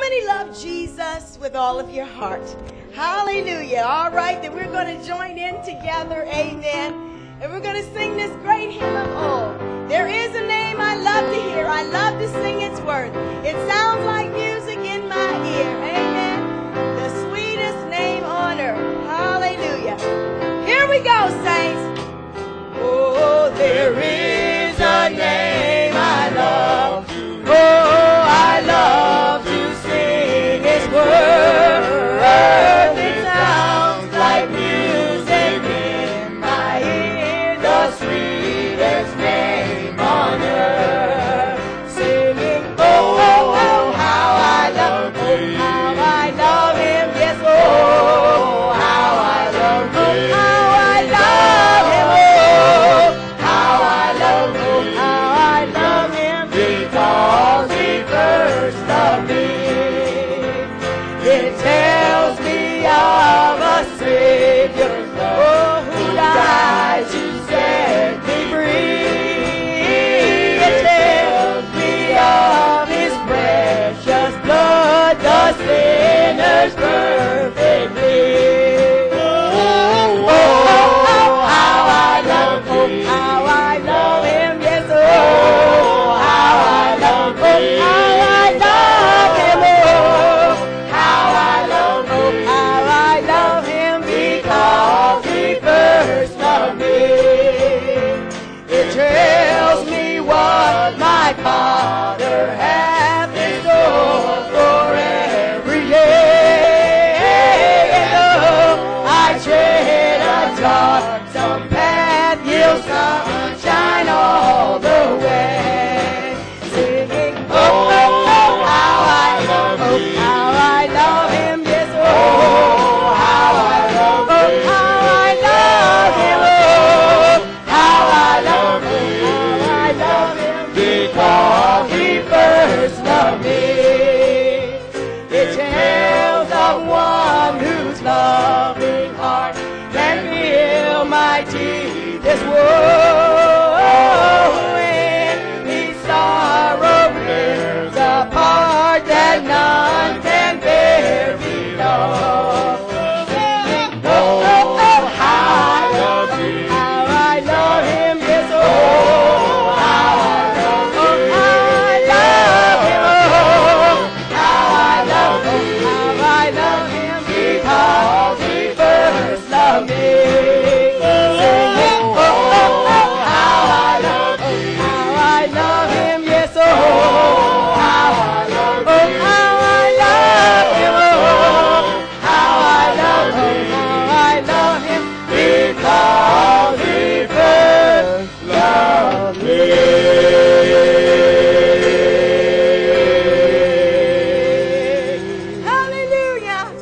many love Jesus with all of your heart? Hallelujah. All right, then we're going to join in together. Amen. And we're going to sing this great hymn of old. There is a name I love to hear. I love to sing its worth. It sounds like music in my ear. Amen. The sweetest name on earth. Hallelujah. Here we go, saints. Oh, there is a name I love. Oh, I love to sing its word. It sounds like music in my ear. The sweetest name on earth. Singing, oh, oh, oh, how I love him. Oh, how I love him. Yes, oh, how I love him. Oh, how I love him. Oh, how I love him. How I love him. Because he first loved me. It's